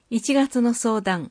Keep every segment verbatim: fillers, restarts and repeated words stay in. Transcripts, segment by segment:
いちがつの相談。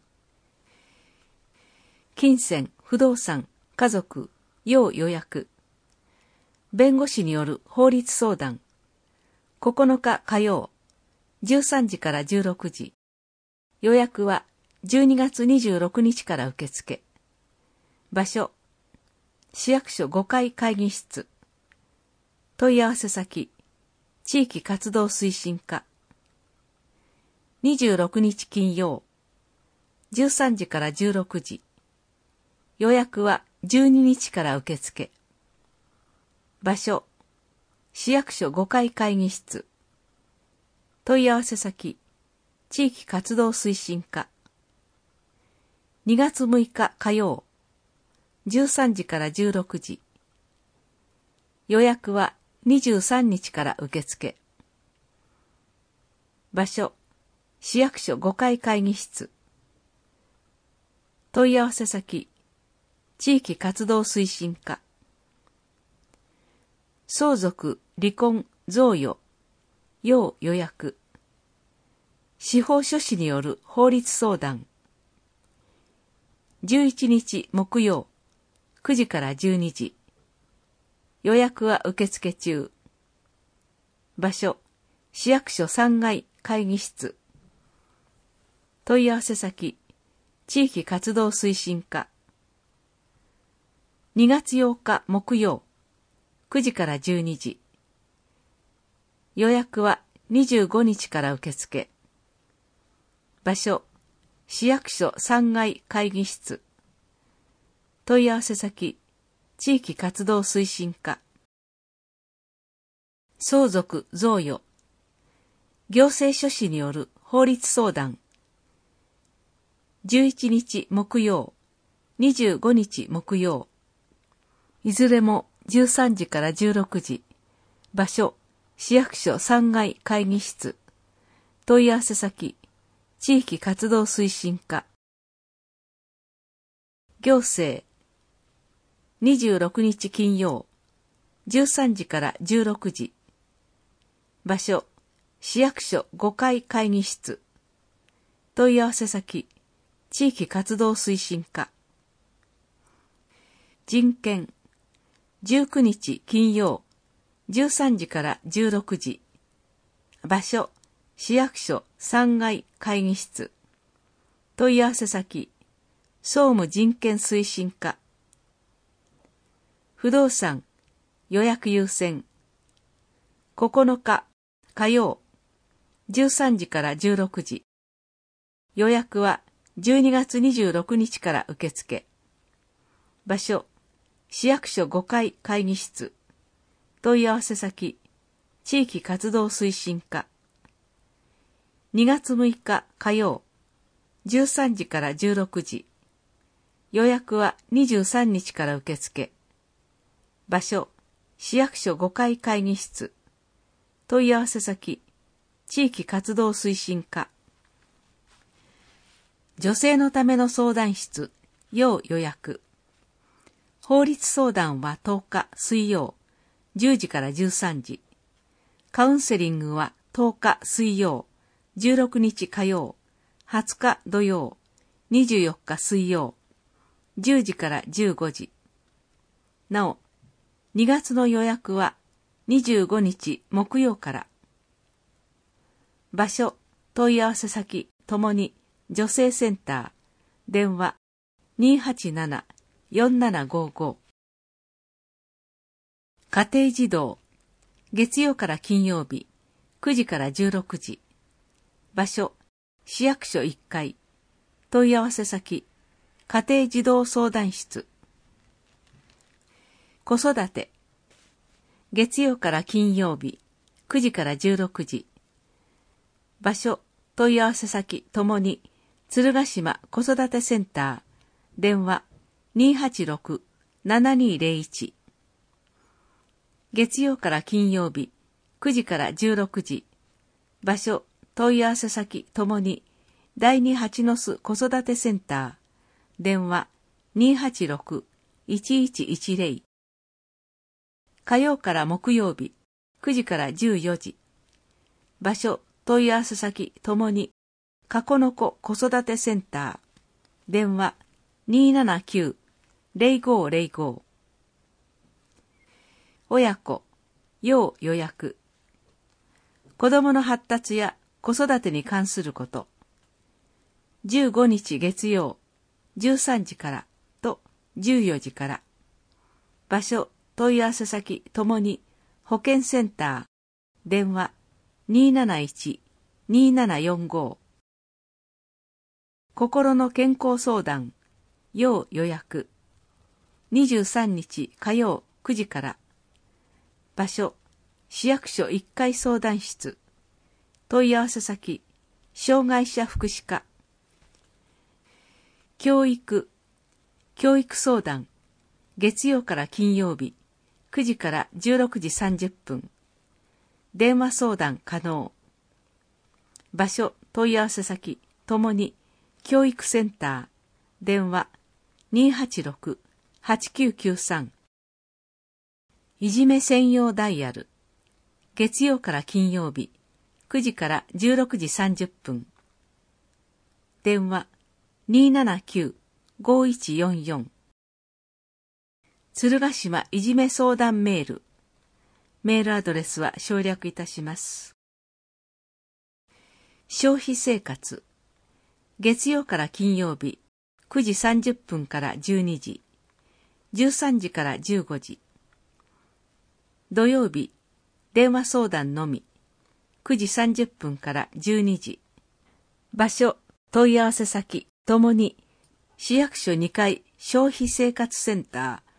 金銭、不動産、家族、要予約。弁護士による法律相談。ここのか火曜、じゅうさんじからじゅうろくじ。予約はじゅうにがつにじゅうろくにちから受付。場所、市役所ごかい会議室。問い合わせ先、地域活動推進課。にじゅうろくにち金曜、じゅうさんじからじゅうろくじ。予約はじゅうににちから受付。場所、市役所ごかい会議室。問い合わせ先、地域活動推進課。にがつむいか火曜、じゅうさんじからじゅうろくじ。予約はにじゅうさんにちから受付。場所、市役所ごかい会議室。問い合わせ先、地域活動推進課。相続、離婚、贈与、要予約。司法書士による法律相談。じゅういちにち木曜、くじからじゅうにじ。予約は受付中。場所、市役所さんがい会議室。問い合わせ先、地域活動推進課。にがつようか木曜、くじからじゅうにじ。予約はにじゅうごにちから受付。場所、市役所さんがい会議室。問い合わせ先、地域活動推進課。相続、贈与。行政書士による法律相談。じゅういちにち木曜、にじゅうごにち木曜。いずれもじゅうさんじからじゅうろくじ。場所、市役所さんがい会議室。問い合わせ先、地域活動推進課。行政、にじゅうろくにち金曜、じゅうさんじからじゅうろくじ。場所、市役所ごかい会議室。問い合わせ先、地域活動推進課。人権、じゅうくにち金曜、じゅうさんじからじゅうろくじ。場所、市役所さんがい会議室。問い合わせ先、総務人権推進課。不動産、予約優先。ここのか火曜、じゅうさんじからじゅうろくじ。予約はじゅうにがつにじゅうろくにちから受付。場所、市役所ごかい会議室。問い合わせ先、地域活動推進課。にがつむいか火曜、じゅうさんじからじゅうろくじ。予約はにじゅうさんにちから受付。場所、市役所ごかい会議室。問い合わせ先、地域活動推進課。女性のための相談室、要予約。法律相談はとおか水曜、じゅうじからじゅうさんじ。カウンセリングはとおか水曜、じゅうろくにち火曜、はつか土曜、にじゅうよっか水曜、じゅうじからじゅうごじ。なお、にがつの予約はにじゅうごにち木曜から。場所、問い合わせ先ともに女性センター。電話 にーはちなな よんななごご。家庭児童。月曜から金曜日、くじからじゅうろくじ。場所、市役所いっかい。問い合わせ先、家庭児童相談室。子育て。月曜から金曜日、くじからじゅうろくじ。場所、問い合わせ先ともに、鶴ヶ島子育てセンター。電話 にーはちろく ななにーぜろいち。月曜から金曜日、くじからじゅうろくじ。場所、問い合わせ先ともに、だいにはちの巣子育てセンター。電話 にーはちろく いちいちいちぜろ。火曜から木曜日、くじからじゅうよじ。場所、問い合わせ先ともに、 かこのこ子育てセンター、電話 にーななきゅう ゼロごーゼロご。親子、要予約。子供の発達や子育てに関すること。じゅうごにち月曜、じゅうさんじからとじゅうよじから。場所、問い合わせ先ともに保健センター、電話 にーなないち にーななよんご。心の健康相談、要予約。にじゅうさんにち火曜くじから。場所、市役所いっかい相談室。問い合わせ先、障害者福祉課。教育、教育相談。月曜から金曜日、くじからじゅうろくじさんじゅっぷん。電話相談可能。場所、問い合わせ先ともに教育センター、電話 にーはちろく はちきゅうきゅうさん。いじめ専用ダイヤル。月曜から金曜日、くじからじゅうろくじさんじゅっぷん。電話 にーななきゅう ごいちよんよん。鶴ヶ島いじめ相談メール。メールアドレスは省略いたします。消費生活。月曜から金曜日、くじさんじゅっぷんからじゅうにじ、じゅうさんじからじゅうごじ。土曜日、電話相談のみ、くじさんじゅっぷんからじゅうにじ。場所、問い合わせ先ともに市役所にかい消費生活センター。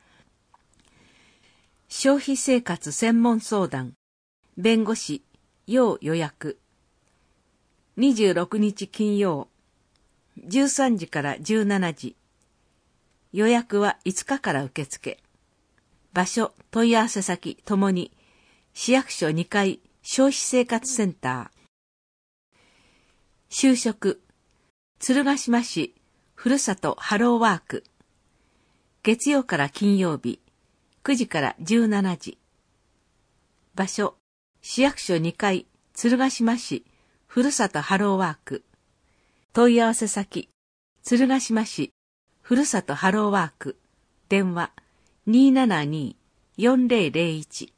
消費生活専門相談、弁護士、要予約。にじゅうろくにち金曜、じゅうさんじからじゅうしちじ。予約はいつかから受付。場所、問い合わせ先ともに市役所にかい消費生活センター。就職、鶴ヶ島市ふるさとハローワーク。月曜から金曜日、くじからじゅうしちじ。場所、市役所にかい鶴ヶ島市ふるさとハローワーク。問い合わせ先、鶴ヶ島市ふるさとハローワーク。電話 にーななに よんぜろぜろいち。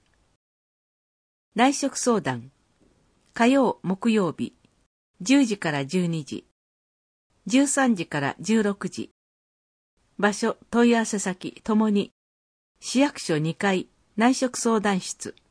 内職相談、火曜木曜日、じゅうじからじゅうにじ、じゅうさんじからじゅうろくじ。場所、問い合わせ先ともに市役所にかい内職相談室。